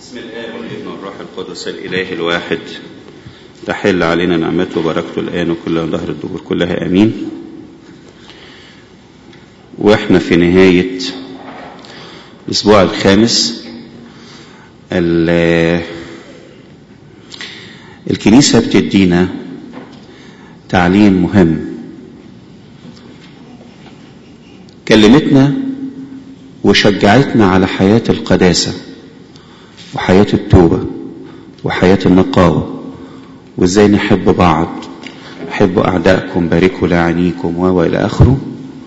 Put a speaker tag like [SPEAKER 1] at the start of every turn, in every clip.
[SPEAKER 1] بسم الآب والابن والروح القدس الإله الواحد تحل علينا نعمته وبركته الآن وكل ظهر الدهور كلها آمين. وإحنا في نهاية الأسبوع الخامس الكنيسة بتدينا تعليم مهم. كلمتنا وشجعتنا على حياة القداسة وحياة التوبة وحياة النقاوة وازاي نحب بعض، حبوا أعدائكم، باركوا لاعنيكم وإلى آخره.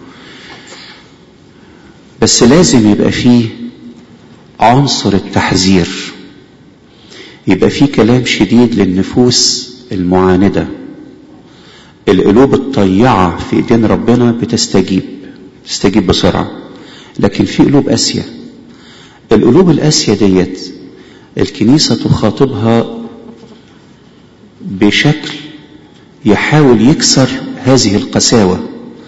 [SPEAKER 1] بس لازم يبقى فيه عنصر التحذير، يبقى فيه كلام شديد للنفوس المعاندة. القلوب الطيعة في ايدين ربنا بتستجيب بسرعة، لكن في قلوب قاسية. القلوب القاسية ديت الكنيسة تخاطبها بشكل يحاول يكسر هذه القساوة.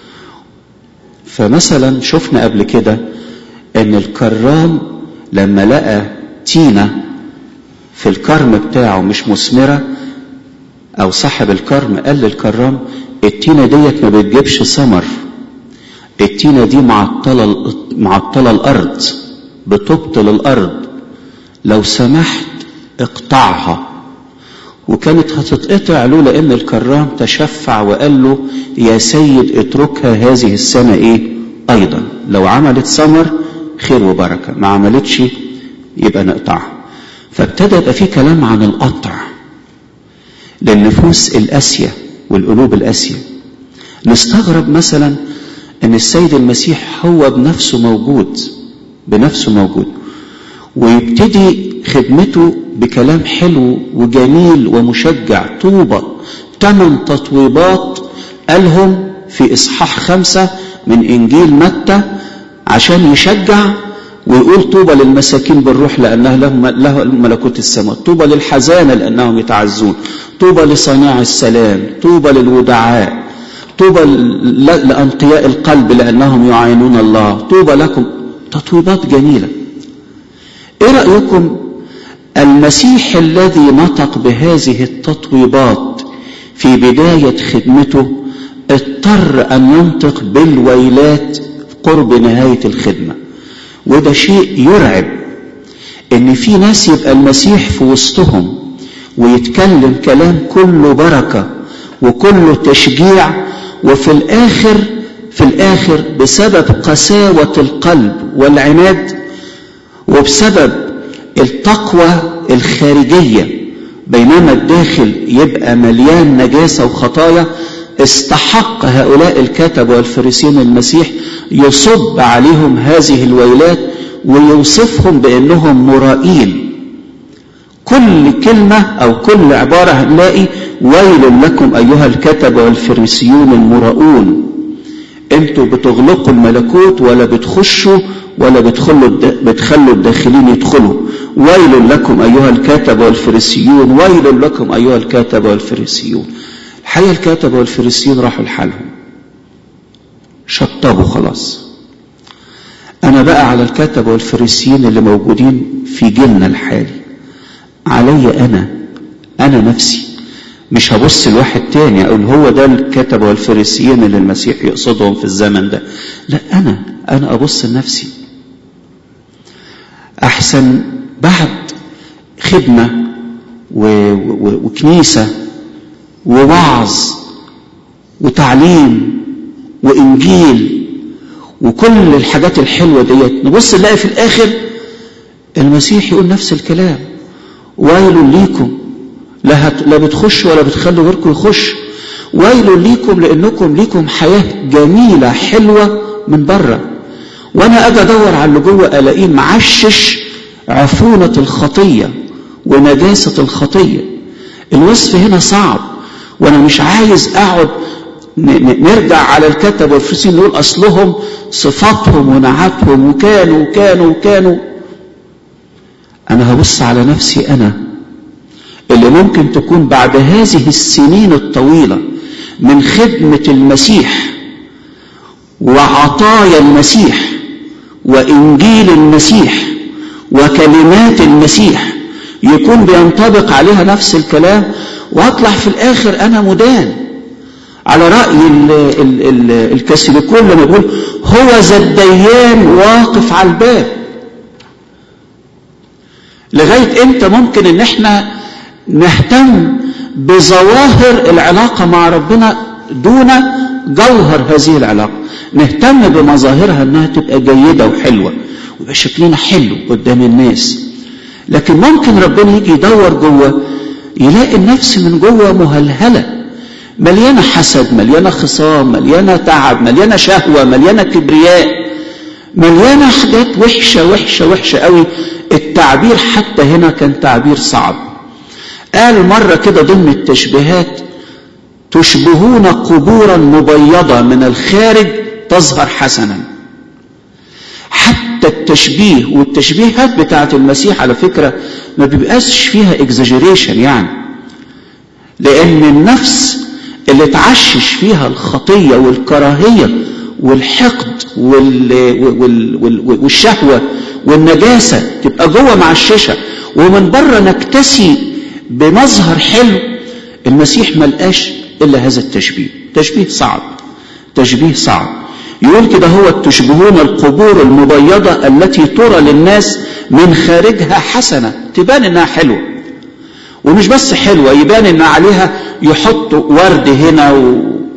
[SPEAKER 1] فمثلا شفنا قبل كده ان الكرام لما لقى تينة في الكرم بتاعه مش مثمرة، او صاحب الكرم قال للكرام التينة ديت ما بتجيبش ثمر، التينة دي معطلة الارض، بتبطل الارض، لو سمحت اقطعها. وكانت هتتقطع له لان الكرام تشفع وقال له يا سيد اتركها هذه السنة ايضا، لو عملت ثمر خير وبركة، ما عملتش يبقى نقطعها. فابتدى يبقى فيه كلام عن القطع للنفوس القاسية والقلوب القاسية. نستغرب مثلا ان السيد المسيح هو بنفسه موجود ويبتدي خدمته بكلام حلو وجميل ومشجع. طوبى 8 تطويبات قالهم في إصحاح 5 من إنجيل متى عشان يشجع ويقول طوبى للمساكين بالروح لأنه لهم ملكوت السماء، طوبى للحزانة لأنهم يتعزون، طوبى لصناع السلام، طوبى للودعاء، طوبى لأنقياء القلب لأنهم يعاينون الله، طوبى لكم. تطويبات جميلة. ايه رأيكم المسيح الذي نطق بهذه التطويبات في بداية خدمته اضطر ان ينطق بالويلات قرب نهاية الخدمة؟ وده شيء يرعب ان في ناس يبقى المسيح في وسطهم ويتكلم كلام كله بركة وكله تشجيع، وفي الاخر بسبب قساوة القلب والعناد وبسبب التقوى الخارجية، بينما الداخل يبقى مليان نجاسة وخطايا، استحق هؤلاء الكتبة والفريسيين المسيح يصب عليهم هذه الويلات ويوصفهم بأنهم مرائين. كل كلمة أو كل عبارة هنلاقي ويل لكم أيها الكتبة والفريسيون المراؤون، انتوا بتغلقوا الملكوت ولا بتخشوا ولا بتخلوا الداخلين يدخلوا. ويل لكم أيها الكتبة والفريسيون، ويل لكم أيها الكتبة والفريسيون. الحقيقة الكتبة والفريسيون راحوا لحالهم، شطبوا خلاص. أنا بقى على الكتبة والفريسيين اللي موجودين في جيلنا الحالي، علي أنا نفسي، مش هبص لواحد تاني أقول هو ده الكتبة والفريسيين اللي المسيح يقصدهم في الزمن ده، لا، أنا أبص لنفسي. أحسن بعد خدمة وكنيسة ووعظ وتعليم وإنجيل وكل الحاجات الحلوة ديت، نبص نلاقي في الآخر المسيح يقول نفس الكلام: ويل ليكم، لا بتخشوا ولا بتخلوا غيركم يخش، ويل ليكم لأنكم ليكم حياة جميلة حلوة من بره، وانا اجي ادور على اللي جوه الاقيه معشش عفونة الخطية ونجاسة الخطية. الوصف هنا صعب، وانا مش عايز اقعد نرجع على الكتب والفريسيين نقول اصلهم صفاتهم ونعتهم وكانوا. انا هبص على نفسي انا اللي ممكن تكون بعد هذه السنين الطويلة من خدمة المسيح وعطايا المسيح وإنجيل المسيح وكلمات المسيح يكون بينطبق عليها نفس الكلام، واطلع في الاخر انا مدان. على رأي الكاثوليكون لما يقول هو ذا الديان واقف على الباب. لغاية امتى ممكن ان احنا نهتم بظواهر العلاقة مع ربنا دون جوهر هذه العلاقة؟ نهتم بمظاهرها انها تبقى جيدة وحلوة ويبقى شكلنا حلو قدام الناس، لكن ممكن ربنا يجي يدور جوه يلاقي النفس من جوه مهلهلة، مليانة حسد، مليانة خصام، مليانة تعب، مليانة شهوة، مليانة كبرياء، مليانة حاجات وحشة وحشة وحشة قوي. التعبير حتى هنا كان تعبير صعب. قال مرة كده ضمن التشبيهات: تشبهون قبورا مبيضة من الخارج تظهر حسنا. حتى التشبيه والتشبيهات بتاعت المسيح على فكرة ما بيبقاش فيها اكزاجيريشن يعني، لأن النفس اللي تعشش فيها الخطية والكراهية والحقد والشهوة والنجاسة تبقى جوه مع الشاشة، ومن بره نكتسي بمظهر حلو. المسيح ملقاش إلا هذا التشبيه. تشبيه صعب، تشبيه صعب. يقول كده: هو تشبهون القبور المبيضة التي ترى للناس من خارجها حسنة، تبان إنها حلوة، ومش بس حلوة، يبان إن عليها يحطوا ورد هنا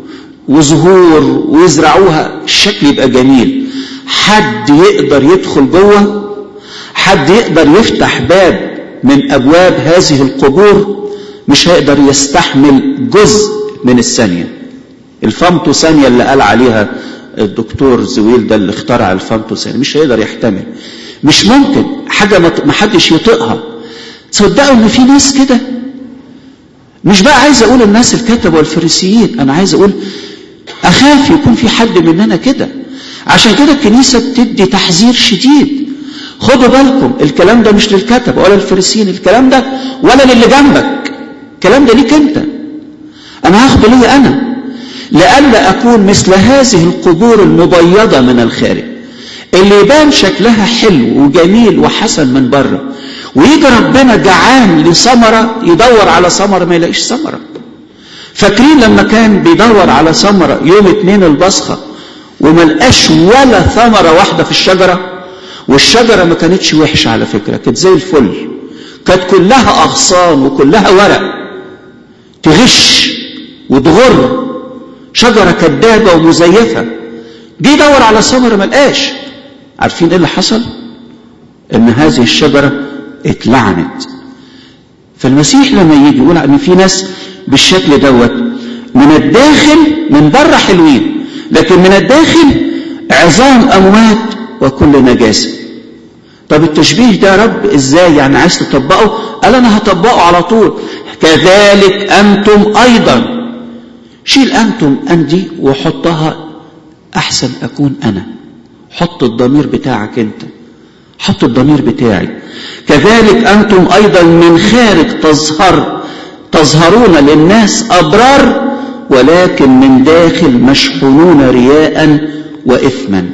[SPEAKER 1] وزهور ويزرعوها، الشكل يبقى جميل. حد يقدر يدخل جوه؟ حد يقدر يفتح باب من أبواب هذه القبور؟ مش هيقدر يستحمل جزء من الثانية. الفمتو ثانية اللي قال عليها الدكتور زويل ده اللي اخترع الفمتو ثانية، مش هيقدر يحتمل. مش ممكن حاجة ما حدش يطيقها. تصدقوا ان في ناس كده؟ مش بقى عايز اقول الناس الكتبة والفريسيين، انا عايز اقول اخاف يكون في حد مننا كده. عشان كده الكنيسة بتدي تحذير شديد: خدوا بالكم، الكلام ده مش للكتبة ولا الفريسيين، الكلام ده ولا للي جنبك، الكلام ده ليك انت. انا هاخده لي انا، لألا اكون مثل هذه القبور المبيضة من الخارج، اللي يبان شكلها حلو وجميل وحسن من بره، ويجي ربنا جعان لثمرة يدور على ثمرة ما يلاقيش ثمرة. فاكرين لما كان بيدور على ثمرة يوم 2 البصخة وما لقاش ولا ثمرة واحدة في الشجرة؟ والشجرة ما كانتش وحشة على فكرة، كانت زي الفل، كانت كلها أغصان وكلها ورق تغش وتغر، شجرة كدابة ومزيفة. جه يدور على ثمرة ما لقاش. عارفين ايه اللي حصل؟ ان هذه الشجرة اتلعنت. فالمسيح لما يجي يقول ان في ناس بالشكل دوت من الداخل، من بره حلوين، لكن من الداخل عظام اموات وكل نجاسة. طب التشبيه ده يا رب ازاي يعني؟ عايز تطبقه؟ قال انا هطبقه على طول. كذلك انتم ايضا. شيل انتم دي وحطها احسن اكون انا. حط الضمير بتاعك انت، حط الضمير بتاعي. كذلك انتم ايضا من خارج تظهرون للناس ابرار، ولكن من داخل مشحونون رياء واثما.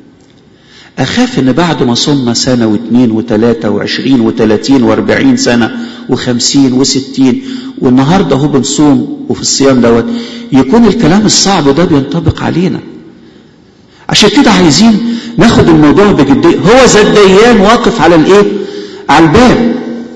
[SPEAKER 1] اخاف ان بعد ما صمنا سنة واثنين وثلاثة وعشرين وثلاثين واربعين سنة وخمسين وستين، والنهاردة هو بنصوم وفي الصيام دوت، يكون الكلام الصعب ده بينطبق علينا. عشان كده عايزين ناخد الموضوع بجدية. هو ذا الديان واقف على الايه؟ على الباب.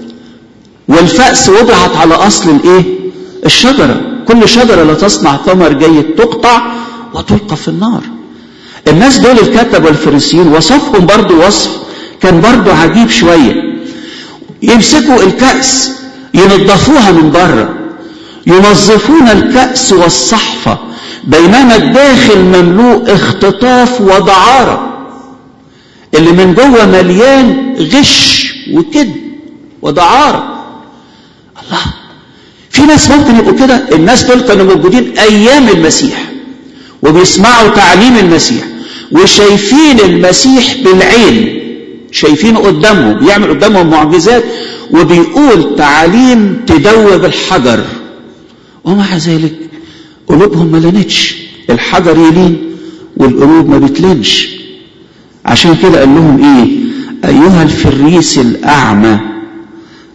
[SPEAKER 1] والفأس وضعت على اصل الايه؟ الشجرة. كل شجرة لا تصنع ثمر جيد تقطع وتلقى في النار. الناس دول الكتب والفريسيين وصفهم برضو وصف كان برضو عجيب شوية. يمسكوا الكأس ينظفوها من بره، ينظفون الكأس والصحفة، بينما الداخل مملوء اختطاف ودعارة. اللي من جوه مليان غش وكذب ودعارة. الله، في ناس ممكن يبقوا كده. الناس دول كانوا موجودين ايام المسيح وبيسمعوا تعليم المسيح وشايفين المسيح بالعين، شايفينه قدامهم، بيعمل قدامهم معجزات وبيقول تعاليم تدوب الحجر، ومع ذلك قلوبهم ما لنتش. الحجر يلين والقلوب ما بتلنش. عشان كده قال لهم ايه؟ ايها الفريس الاعمى،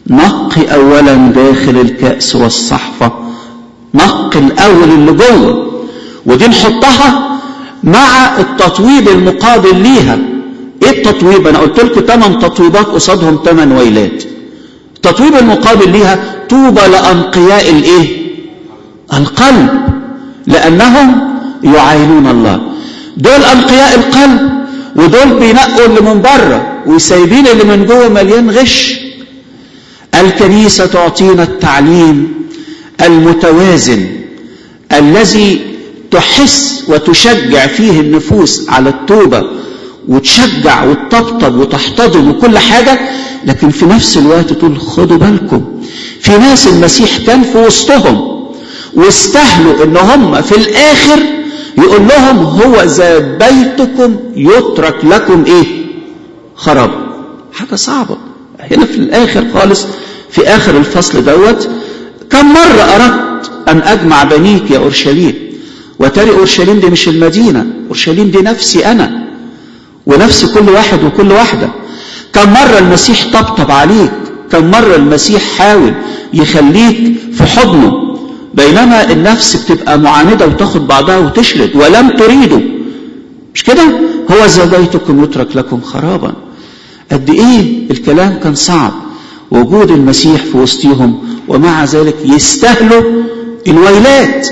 [SPEAKER 1] نقي اولا داخل الكأس والصحفة، نقي الاول اللي جوه، ودي نحطها مع التطويب المقابل ليها. ايه التطويب؟ انا قلت لكم 8 تطويبات قصادهم 8 ويلات. التطويب المقابل ليها طوبى لأنقياء الايه؟ القلب، لانهم يعاينون الله. دول انقياء القلب، ودول بينقوا اللي من بره وسايبين اللي من جوه مليان غش. الكنيسة تعطينا التعليم المتوازن الذي تحس وتشجع فيه النفوس على التوبة، وتشجع وتطبطب وتحتضن وكل حاجة، لكن في نفس الوقت تقول خدوا بالكم في ناس المسيح كان في وسطهم واستهلوا ان هم في الاخر يقول لهم هو ذا بيتكم يترك لكم ايه؟ خراب. حاجة صعبة. هنا في الاخر خالص في اخر الفصل دوت، كم مرة اردت ان اجمع بنيك يا اورشليم، وترى اورشليم دي مش المدينة، اورشليم دي نفسي انا ونفس كل واحد وكل واحدة. كم مرة المسيح طبطب عليك، كم مرة المسيح حاول يخليك في حضنه، بينما النفس بتبقى معاندة وتاخد بعضها وتشرد ولم تريده. مش كده؟ هو ذا بيتكم يترك لكم خرابا. قد ايه الكلام كان صعب، وجود المسيح في وسطهم، ومع ذلك يستاهلوا الويلات،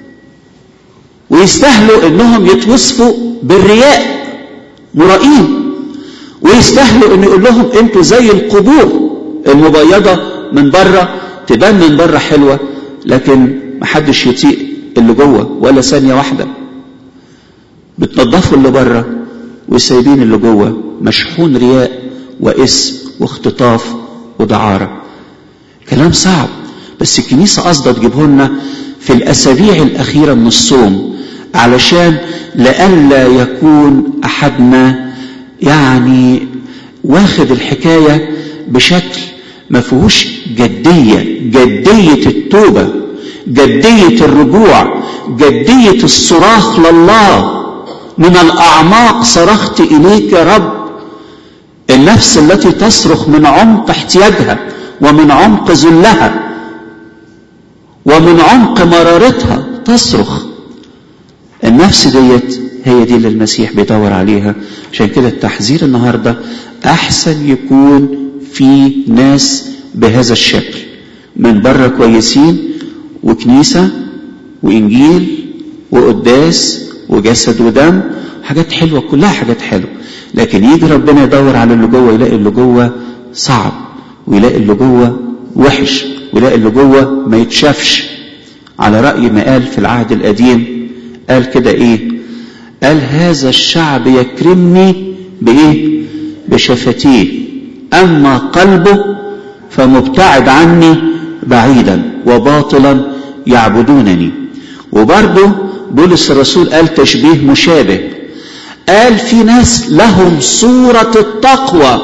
[SPEAKER 1] ويستاهلوا انهم يتوصفوا بالرياء، مرائين، ويستاهلوا ان يقول لهم انتوا زي القبور المبيضة من بره، تبان من بره حلوة لكن محدش يطيق اللي جوه ولا ثانية واحدة. بتنظفوا اللي بره وسايبين اللي جوه مشحون رياء واسم واختطاف ودعارة. كلام صعب، بس الكنيسة قصدها تجيبه لنا في الأسابيع الأخيرة من الصوم، علشان لئلا يكون أحدنا يعني واخد الحكاية بشكل ما فيهوش جدية التوبة، جدية الرجوع، جدية الصراخ لله. من الأعماق صرخت إليك يا رب. النفس التي تصرخ من عمق احتياجها ومن عمق ذلها ومن عمق مرارتها تصرخ. النفس ديت هي دي اللي المسيح بيدور عليها. عشان كده التحذير النهاردة أحسن يكون في ناس بهذا الشكل، من بره كويسين وكنيسة وإنجيل وقداس وجسد ودم، حاجات حلوة، كلها حاجات حلوة، لكن يجي ربنا يدور على اللي جوه يلاقي اللي جوه صعب، ويلاقي اللي جوه وحش، ويلاقي اللي جوه ما يتشافش. على رأي ما قال في العهد القديم، قال كده ايه؟ قال هذا الشعب يكرمني بايه؟ بشفتيه، اما قلبه فمبتعد عني بعيدا وباطلا يعبدونني. وبرضه بولس الرسول قال تشبيه مشابه، قال في ناس لهم صورة التقوى.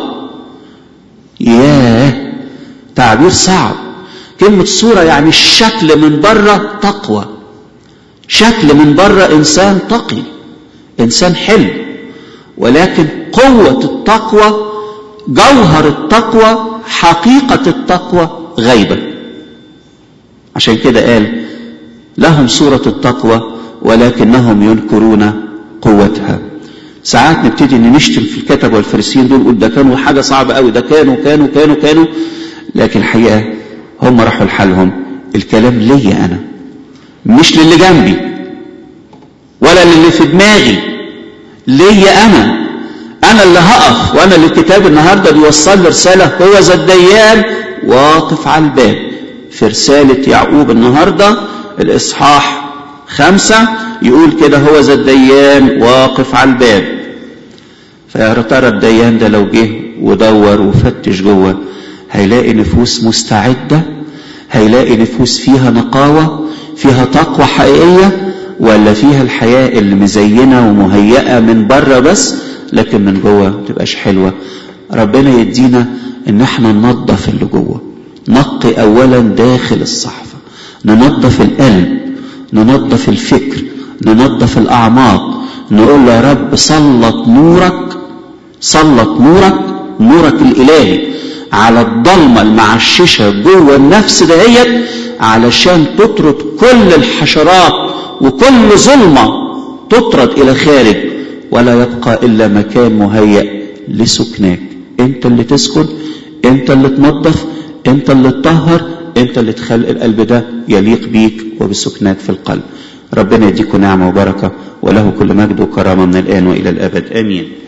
[SPEAKER 1] ياه، تعبير صعب. كلمة صورة يعني الشكل من بره تقوى، شكل من بره إنسان تقي، إنسان حلو، ولكن قوة التقوى، جوهر التقوى، حقيقة التقوى غيبة. عشان كده قال لهم صورة التقوى ولكنهم ينكرون قوتها. ساعات نبتدي ان نشتم في الكتبة والفريسيين دول، نقول ده كانوا حاجة صعبة قوي، ده كانوا، لكن الحقيقة هم راحوا لحالهم. الكلام ليا انا، مش للي جنبي ولا للي في دماغي، ليا انا اللي هقف، وانا اللي الكتاب النهارده بيوصل لي رسالة. هو ذا الديان واقف على الباب. في رسالة يعقوب النهارده الاصحاح 5 يقول كده هو ذا الديان واقف على الباب. فيا ترى الديان ده لو جه ودور وفتش جوه هيلاقي نفوس مستعدة، هيلاقي نفوس فيها نقاوة، فيها تقوى حقيقية، ولا فيها الحياة اللي مزينة ومهيئة من بره بس لكن من جوه ما تبقاش حلوة. ربنا يدينا ان احنا ننظف اللي جوه، نقي اولا داخل الصحفة، ننظف القلب، ننظف الفكر، ننظف الاعماق، نقول يا رب سلط نورك، نورك الالهي على الضلمة المعششة جوه النفس دهيت علشان تطرد كل الحشرات وكل ظلمة تطرد إلى خارج، ولا يبقى إلا مكان مهيأ لسكناك. أنت اللي تسكن، أنت اللي تنظف، أنت اللي تطهر، أنت اللي تخلق القلب ده يليق بيك وبسكناك في القلب. ربنا يديكم نعمة وبركة، وله كل مجد وكرامة من الآن وإلى الأبد، آمين.